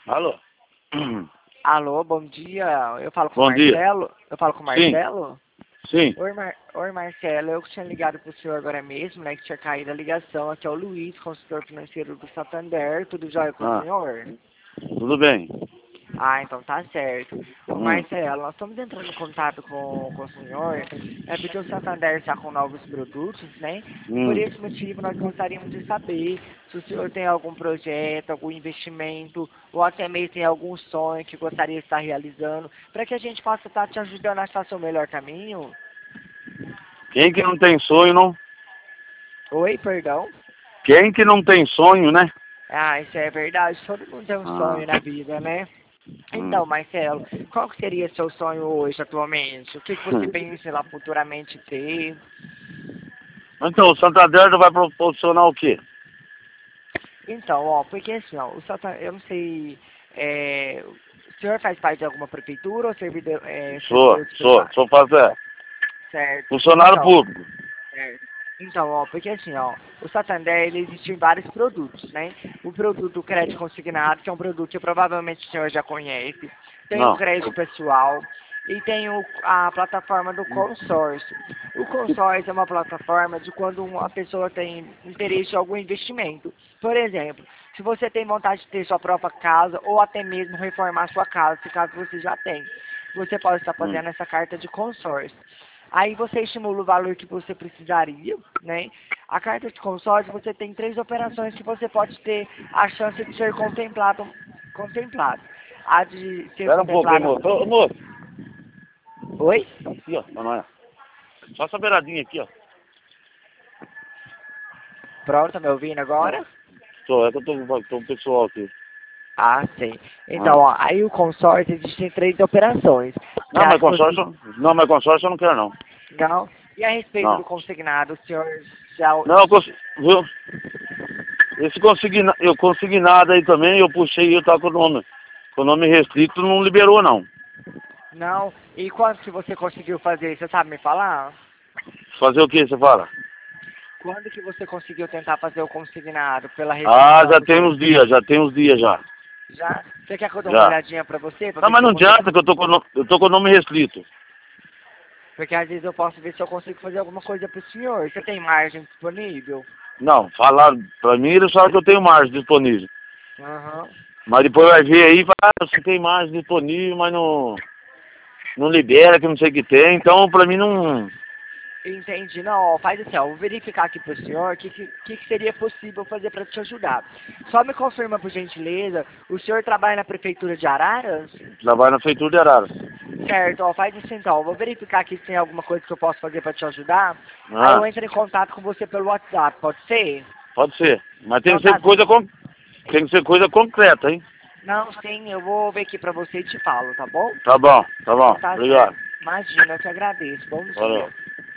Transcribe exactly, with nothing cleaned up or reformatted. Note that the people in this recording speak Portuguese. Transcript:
Alô? Alô, bom dia. Eu falo com o Bom dia. Marcelo? Eu falo com o Sim. Marcelo? Sim. Oi, Mar... Oi, Marcelo. Eu que tinha ligado pro senhor agora mesmo, né? Que tinha caído a ligação. Aqui é o Luiz, consultor financeiro do Santander. Tudo jóia com o Ah, senhor? tudo bem. Ah, então tá certo. Ô, Hum. Marcelo, nós estamos entrando em contato com, com o senhor, é porque o Santander está com novos produtos, né? E por Hum. esse motivo nós gostaríamos de saber se o senhor tem algum projeto, algum investimento, ou até mesmo tem algum sonho que gostaria de estar realizando, para que a gente possa estar te ajudando a achar seu melhor caminho. Quem que não tem sonho, não? Oi, perdão? Quem que não tem sonho, né? Ah, isso é verdade, todo mundo tem um Ah. sonho na vida, né? Hum. Então, Marcelo, qual que seria seu sonho hoje, atualmente? O que, que você pensa lá futuramente ter? Então, o Santander vai proporcionar o quê? Então, ó, porque assim, ó, o Santa, eu não sei, é, o senhor faz parte de alguma prefeitura ou servidor, é, Sou, servidor de sou, privado? sou fazer Certo. funcionário Então, público. certo. Então, ó, porque assim, ó, o Santander, ele existe em vários produtos, né? O produto crédito consignado, que é um produto que provavelmente o senhor já conhece. Tem o Não. crédito pessoal e tem o, a plataforma do consórcio. O consórcio é uma plataforma de quando uma pessoa tem interesse em algum investimento. Por exemplo, se você tem vontade de ter sua própria casa ou até mesmo reformar sua casa, se caso você já tem, você pode estar Hum. fazendo essa carta de consórcio. Aí você estimula o valor que você precisaria, né? A carta de consórcio, você tem três operações que você pode ter a chance de ser contemplado. contemplado. A de ser Espera um pouco aí, contemplada... moço. Ô, moço. Oi? Aqui, ó. Não, não é. Só essa beiradinha aqui, ó. Pronto, tá me ouvindo agora? Sou, é que eu tô, tô com o pessoal aqui. Ah, sim. Então, Ah. ó, aí o consórcio existem três operações. Que Não, é a mas de consi- consórcio. Não, mas consórcio eu não quero, não. Não. E a respeito Não. do consignado, o senhor já... Não, eu consegui. Viu? Esse consigna, eu consignado aí também, eu puxei, eu tava com o nome. Com o nome restrito, não liberou, não. Não. E quanto que você conseguiu fazer? Você sabe me falar? Fazer o que você fala? Quando que você conseguiu tentar fazer o consignado pela Ah, restrição já do tem seu... uns dias, já tem uns dias já. Já? Você quer que eu dê uma Já. olhadinha pra você, pra Não, ver mas se eu não consigo... adianta que eu tô com o nome, eu tô com o nome restrito. Porque às vezes eu posso ver se eu consigo fazer alguma coisa pro senhor. Você tem margem disponível? Não, falaram pra mim, eles falaram que eu tenho margem disponível. Aham. Mas depois vai ver aí, fala, ah, você tem margem disponível, mas não, não libera, que não sei o que tem. Então, pra mim não... Entendi. Não, ó, faz assim, ó, vou verificar aqui pro senhor o que, que, que que seria possível fazer para te ajudar. Só me confirma, por gentileza, o senhor trabalha na prefeitura de Araras? Trabalho na feitura de Araras. Certo, ó, faz isso então. Vou verificar aqui se tem alguma coisa que eu posso fazer para te ajudar. Aí eu Ah, entro em contato com você pelo WhatsApp, pode ser? pode ser. Mas tem Então que ser tá. coisa, con... tem que ser coisa concreta, hein? Não, sim, eu vou ver aqui pra você e te falo, tá bom? Tá bom, tá bom. Então tá Obrigado. certo. Imagina, eu te agradeço. Bom Valeu. dia.